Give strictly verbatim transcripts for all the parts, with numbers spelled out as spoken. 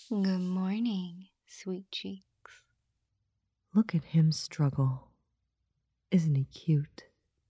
Good morning, sweet cheeks. Look at him struggle. Isn't he cute?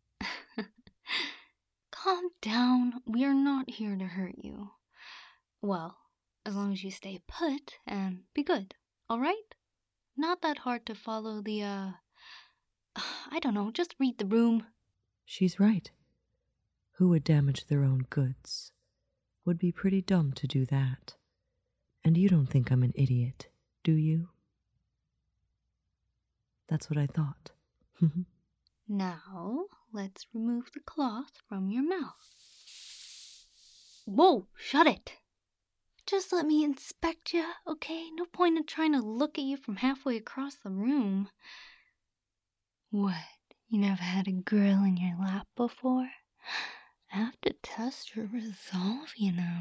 Calm down. We are not here to hurt you. Well, as long as you stay put and be good, alright? Not that hard to follow the, uh... I don't know, just read the room. She's right. Who would damage their own goods? Would be pretty dumb to do that. And you don't think I'm an idiot, do you? That's what I thought. Now, let's remove the cloth from your mouth. Whoa, shut it! Just let me inspect you, okay? No point in trying to look at you from halfway across the room. What? You never had a girl in your lap before? I have to test your resolve, you know.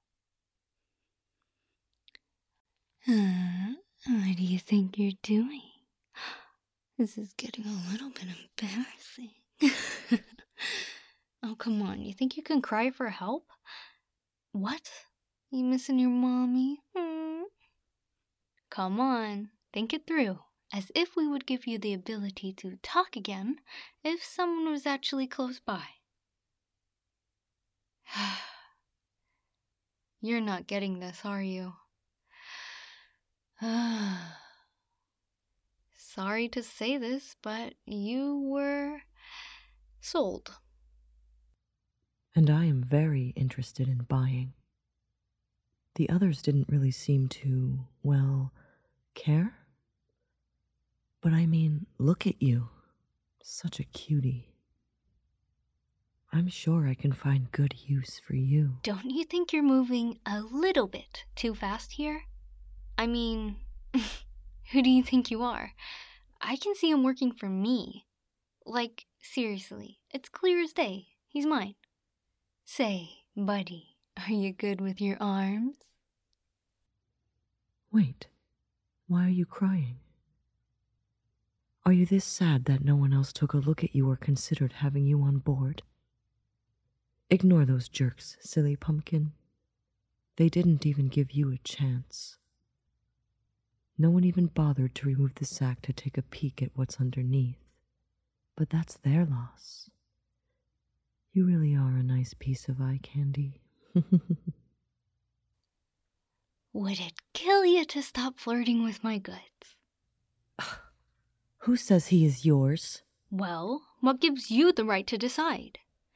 Uh, what do you think you're doing? This is getting a little bit embarrassing. Oh, come on. You think you can cry for help? What? You missing your mommy? Hmm. Come on. Think it through. As if we would give you the ability to talk again if someone was actually close by. You're not getting this, are you? Sorry to say this, but you were sold. And I am very interested in buying. The others didn't really seem to, well, care. But I mean, look at you. Such a cutie. I'm sure I can find good use for you. Don't you think you're moving a little bit too fast here? I mean, who do you think you are? I can see him working for me. Like, seriously, it's clear as day. He's mine. Say, buddy, are you good with your arms? Wait, why are you crying? Are you this sad that no one else took a look at you or considered having you on board? Ignore those jerks, silly pumpkin. They didn't even give you a chance. No one even bothered to remove the sack to take a peek at what's underneath. But that's their loss. You really are a nice piece of eye candy. Would it kill you to stop flirting with my goods? Who says he is yours? Well, what gives you the right to decide?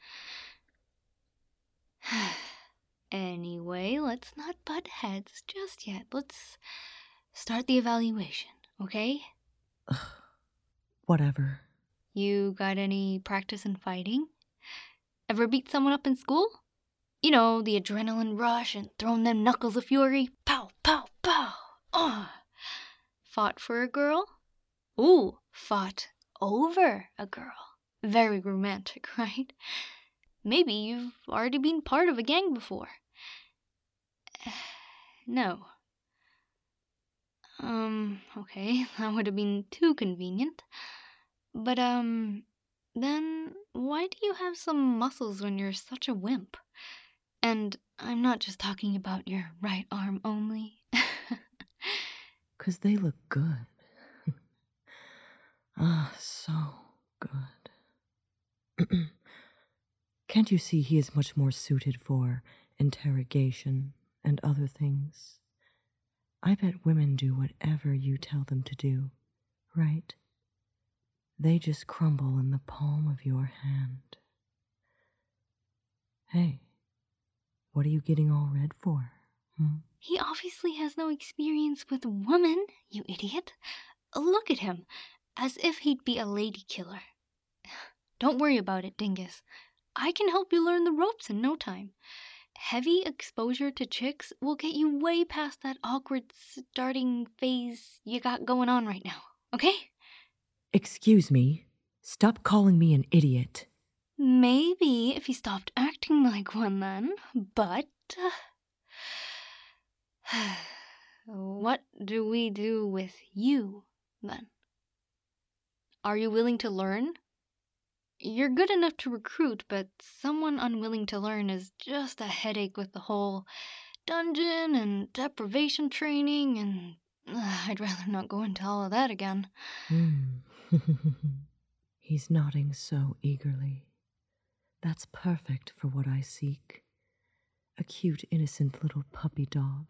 Anyway, let's not butt heads just yet. Let's start the evaluation, okay? Whatever. You got any practice in fighting? Ever beat someone up in school? You know, the adrenaline rush and throwing them knuckles of fury. Pow, pow, pow. Oh. Fought for a girl? Ooh, fought over a girl. Very romantic, right? Maybe you've already been part of a gang before. No. Um, okay, that would have been too convenient. But, um, then why do you have some muscles when you're such a wimp? And I'm not just talking about your right arm only. 'Cause they look good. Ah, so good. Can't you see he is much more suited for interrogation and other things? I bet women do whatever you tell them to do, right? They just crumble in the palm of your hand. Hey, what are you getting all red for? Hmm? He obviously has no experience with women, you idiot. Look at him, as if he'd be a lady killer. Don't worry about it, Dingus. I can help you learn the ropes in no time. Heavy exposure to chicks will get you way past that awkward starting phase you got going on right now, okay? Excuse me. Stop calling me an idiot. Maybe if you stopped acting like one then, but... Uh, what do we do with you, then? Are you willing to learn? You're good enough to recruit, but someone unwilling to learn is just a headache with the whole dungeon and deprivation training, and uh, I'd rather not go into all of that again. Hmm. He's nodding so eagerly. That's perfect for what I seek. A cute, innocent little puppy dog.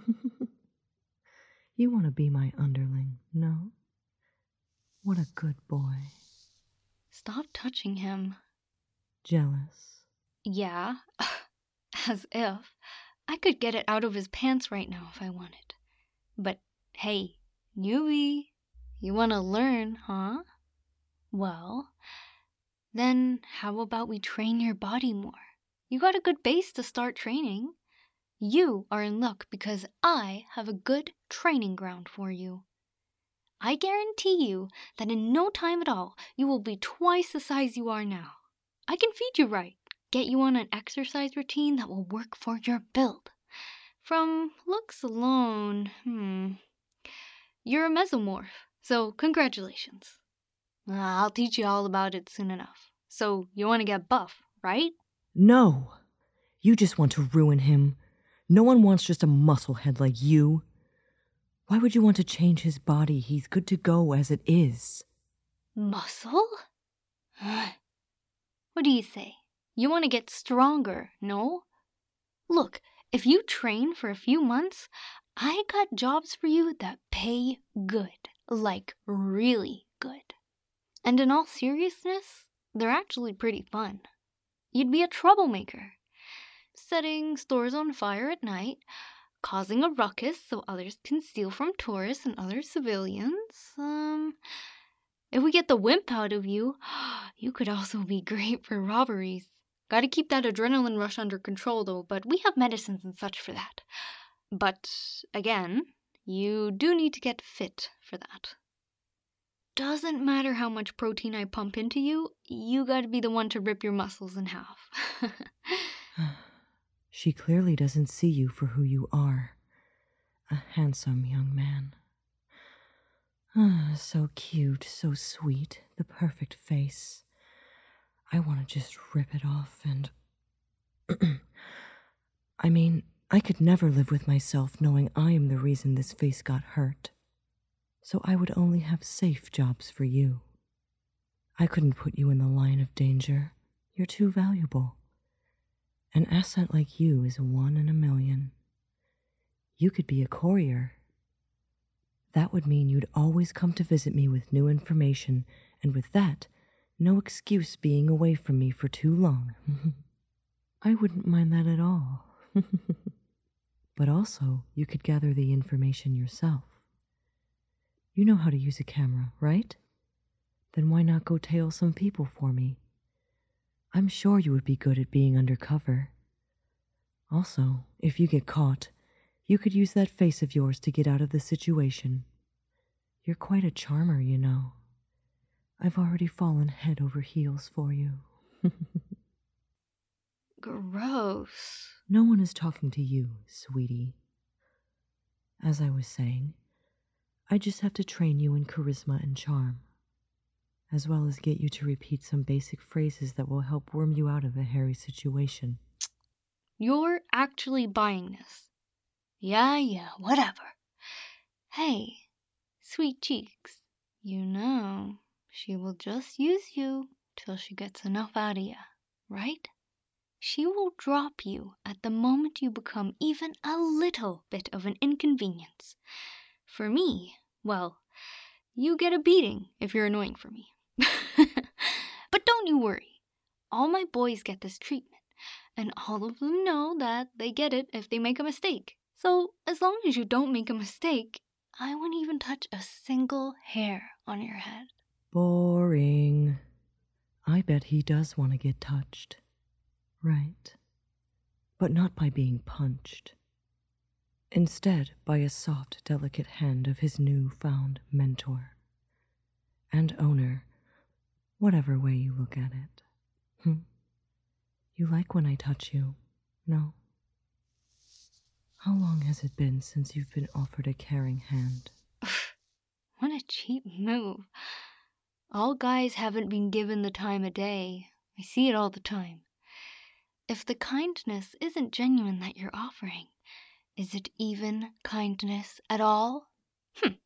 You want to be my underling, no? What a good boy. Stop touching him. Jealous? Yeah, as if. I could get it out of his pants right now if I wanted. But hey, newbie, you want to learn, huh? Well, then how about we train your body more? You got a good base to start training. You are in luck because I have a good training ground for you. I guarantee you that in no time at all, you will be twice the size you are now. I can feed you right, get you on an exercise routine that will work for your build. From looks alone, hmm, you're a mesomorph, so congratulations. I'll teach you all about it soon enough. So you want to get buff, right? No! You just want to ruin him. No one wants just a musclehead like you. Why would you want to change his body? He's good to go as it is. Muscle? What do you say? You want to get stronger, no? Look, if you train for a few months, I got jobs for you that pay good. Like, really good. And in all seriousness, they're actually pretty fun. You'd be a troublemaker. Setting stores on fire at night, causing a ruckus so others can steal from tourists and other civilians. Um, if we get the wimp out of you, you could also be great for robberies. Gotta keep that adrenaline rush under control though, but we have medicines and such for that. But, again, you do need to get fit for that. Doesn't matter how much protein I pump into you, you gotta be the one to rip your muscles in half. She clearly doesn't see you for who you are. A handsome young man. Ah, so cute, so sweet, the perfect face. I want to just rip it off and... I mean, I could never live with myself knowing I am the reason this face got hurt. So I would only have safe jobs for you. I couldn't put you in the line of danger. You're too valuable. An asset like you is one in a million. You could be a courier. That would mean you'd always come to visit me with new information, and with that, no excuse being away from me for too long. I wouldn't mind that at all. But also, you could gather the information yourself. You know how to use a camera, right? Then why not go tail some people for me? I'm sure you would be good at being undercover. Also, if you get caught, you could use that face of yours to get out of the situation. You're quite a charmer, you know. I've already fallen head over heels for you. Gross. No one is talking to you, sweetie. As I was saying, I just have to train you in charisma and charm, as well as get you to repeat some basic phrases that will help worm you out of a hairy situation. You're actually buying this. Yeah, yeah, whatever. Hey, sweet cheeks, you know, she will just use you till she gets enough out of you, right? She will drop you at the moment you become even a little bit of an inconvenience. For me, well, you get a beating if you're annoying for me. But don't you worry. All my boys get this treatment, and all of them know that they get it if they make a mistake. So as long as you don't make a mistake, I won't even touch a single hair on your head. Boring. I bet he does want to get touched. Right. But not by being punched. Instead, by a soft, delicate hand of his new-found mentor. And owner, whatever way you look at it. Hmm? You like when I touch you, no? How long has it been since you've been offered a caring hand? What a cheap move. All guys haven't been given the time of day. I see it all the time. If the kindness isn't genuine that you're offering, Is it even kindness at all? Hm.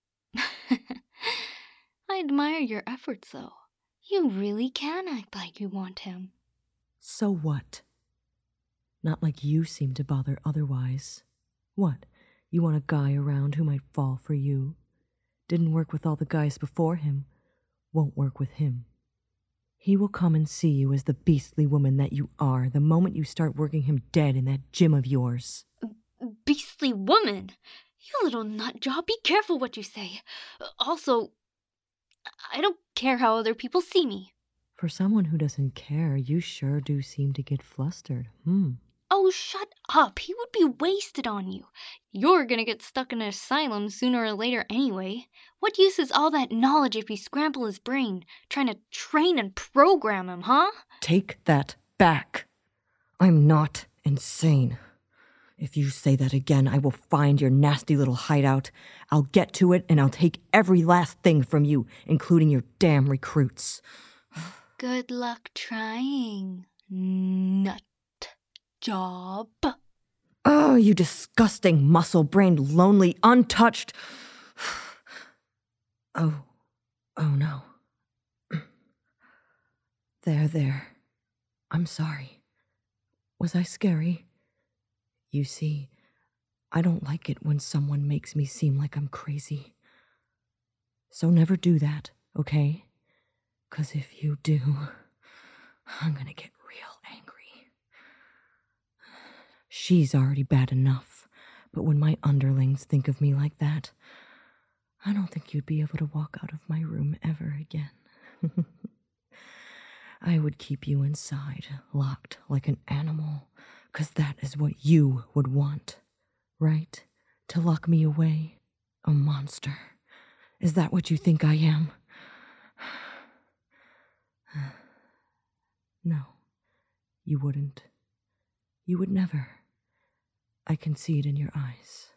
I admire your efforts, though. You really can act like you want him. So what? Not like you seem to bother otherwise. What? You want a guy around who might fall for you? Didn't work with all the guys before him. Won't work with him. He will come and see you as the beastly woman that you are the moment you start working him dead in that gym of yours. Beastly woman? You little nut job, be careful what you say. Also, I don't care how other people see me. For someone who doesn't care, you sure do seem to get flustered. Hmm. Oh, shut up. He would be wasted on you. You're gonna get stuck in an asylum sooner or later anyway. What use is all that knowledge if you scramble his brain, trying to train and program him, huh? Take that back. I'm not insane. If you say that again, I will find your nasty little hideout. I'll get to it, and I'll take every last thing from you, including your damn recruits. Good luck trying, nut job. Oh, you disgusting, muscle-brained, lonely, untouched... Oh, oh no. There, there. I'm sorry. Was I scary? You see, I don't like it when someone makes me seem like I'm crazy. So never do that, okay? 'Cause if you do, I'm gonna get real angry. She's already bad enough, but when my underlings think of me like that, I don't think you'd be able to walk out of my room ever again. I would keep you inside, locked like an animal, 'cause that is what you would want, right? To lock me away? A monster. Is that what you think I am? No, you wouldn't. You would never. I can see it in your eyes.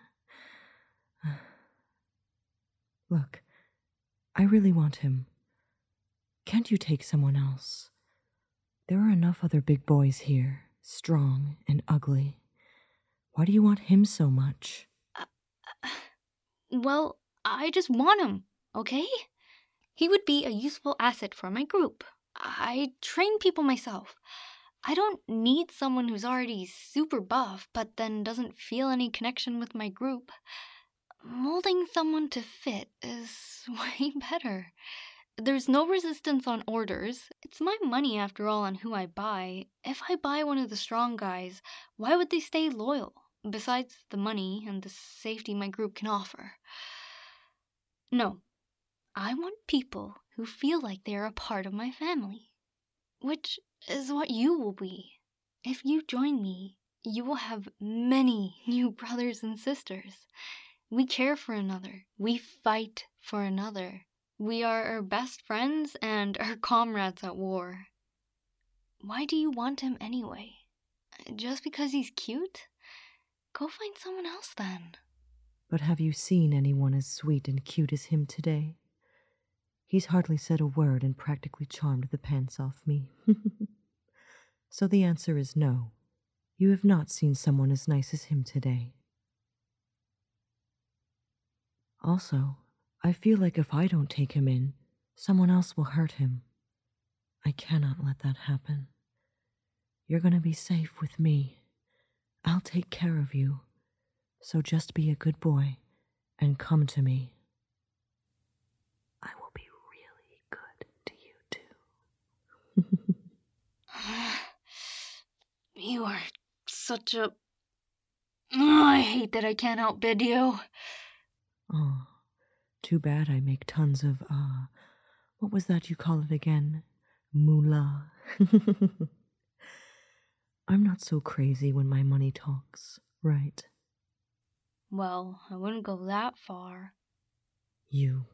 Look, I really want him. Can't you take someone else? There are enough other big boys here, strong and ugly. Why do you want him so much? Uh, uh, well, I just want him, okay? He would be a useful asset for my group. I train people myself. I don't need someone who's already super buff, but then doesn't feel any connection with my group. Molding someone to fit is way better. There's no resistance on orders. It's my money, after all, on who I buy. If I buy one of the strong guys, why would they stay loyal? Besides the money and the safety my group can offer. No, I want people who feel like they're a part of my family. Which is what you will be. If you join me, you will have many new brothers and sisters. We care for another. We fight for another. We are our best friends and our comrades at war. Why do you want him anyway? Just because he's cute? Go find someone else then. But have you seen anyone as sweet and cute as him today? He's hardly said a word and practically charmed the pants off me. So the answer is no. You have not seen someone as nice as him today. Also, I feel like if I don't take him in, someone else will hurt him. I cannot let that happen. You're gonna be safe with me. I'll take care of you. So just be a good boy and come to me. I will be really good to you too. You are such a... Oh, I hate that I can't outbid you. Oh, too bad I make tons of, uh, what was that you call it again? Moolah. I'm not so crazy when my money talks, right? Well, I wouldn't go that far. You.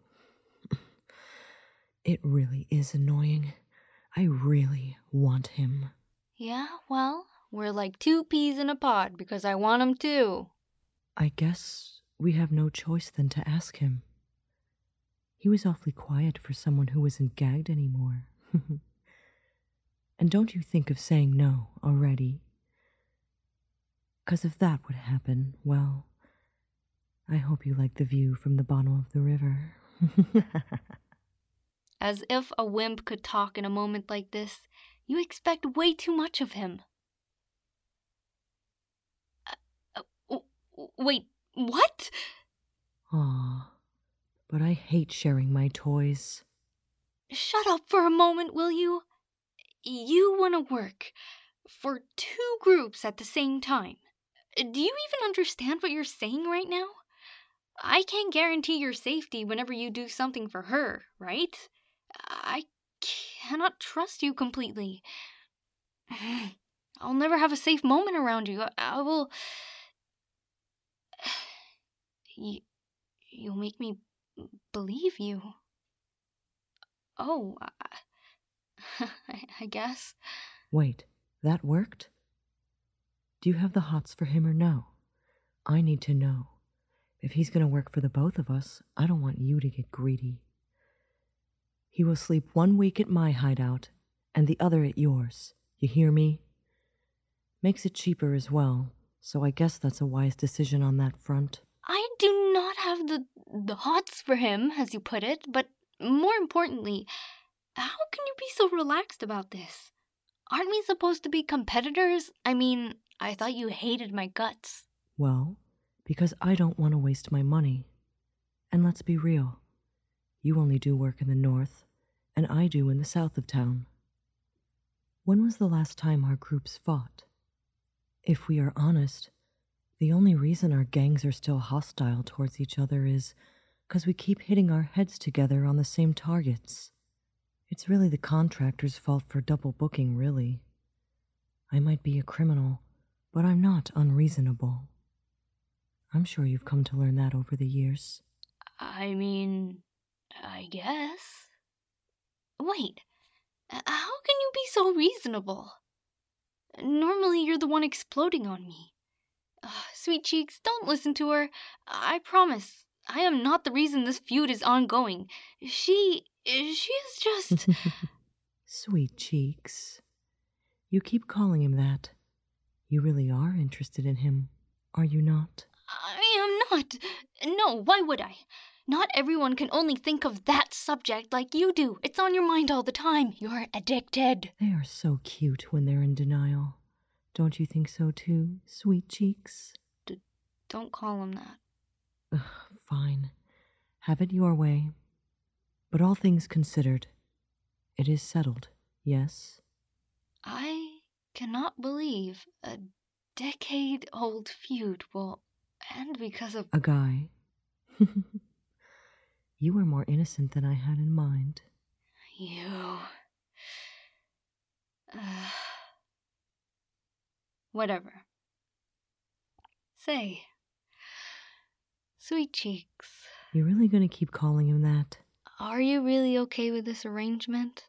It really is annoying. I really want him. Yeah, well, we're like two peas in a pod because I want him too. I guess we have no choice than to ask him. He was awfully quiet for someone who wasn't gagged anymore. And don't you think of saying no already. 'Cause if that would happen, well, I hope you like the view from the bottom of the river. As if a wimp could talk in a moment like this, you expect way too much of him. Uh, uh, wait, what? Aw, but I hate sharing my toys. Shut up for a moment, will you? You want to work for two groups at the same time. Do you even understand what you're saying right now? I can't guarantee your safety whenever you do something for her, right? I cannot trust you completely. I'll never have a safe moment around you. I will... You, you'll make me believe you. Oh, I, I guess. Wait, that worked? Do you have the hots for him or no? I need to know. If he's gonna work for the both of us, I don't want you to get greedy. He will sleep one week at my hideout and the other at yours. You hear me? Makes it cheaper as well, so I guess that's a wise decision on that front. I do not have the the hots for him, as you put it, but more importantly, how can you be so relaxed about this? Aren't we supposed to be competitors? I mean, I thought you hated my guts. Well, because I don't want to waste my money. And let's be real. You only do work in the north, and I do in the south of town. When was the last time our groups fought? If we are honest, the only reason our gangs are still hostile towards each other is because we keep hitting our heads together on the same targets. It's really the contractor's fault for double booking, really. I might be a criminal, but I'm not unreasonable. I'm sure you've come to learn that over the years. I mean, I guess. Wait, how can you be so reasonable? Normally you're the one exploding on me. Uh, Sweet Cheeks, don't listen to her. I promise, I am not the reason this feud is ongoing. She, she is just... Sweet Cheeks. You keep calling him that. You really are interested in him, are you not? I am not. No, why would I? Not everyone can only think of that subject like you do. It's on your mind all the time. You're addicted. They are so cute when they're in denial. Don't you think so too, Sweet Cheeks? D- don't call him that. Ugh, fine. Have it your way. But all things considered, it is settled, yes? I cannot believe a decade-old feud will end because of... A guy. You are more innocent than I had in mind. You... Uh... Whatever. Say, Sweet Cheeks. You're really gonna keep calling him that? Are you really okay with this arrangement?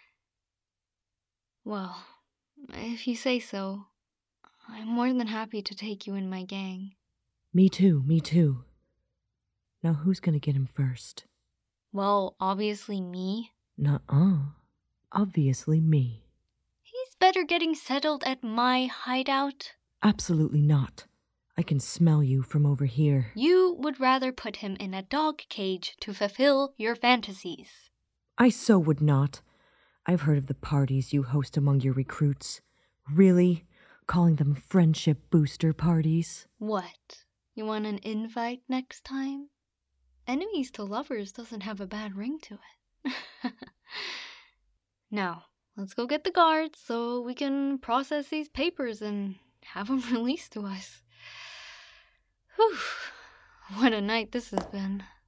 Well, if you say so, I'm more than happy to take you in my gang. Me too, me too. Now who's gonna get him first? Well, obviously me. Nuh-uh. Obviously me. He's better getting settled at my hideout. Absolutely not. I can smell you from over here. You would rather put him in a dog cage to fulfill your fantasies. I so would not. I've heard of the parties you host among your recruits. Really? Calling them friendship booster parties? What? You want an invite next time? Enemies to lovers doesn't have a bad ring to it. Now, let's go get the guards so we can process these papers and have them released to us. Whew, what a night this has been.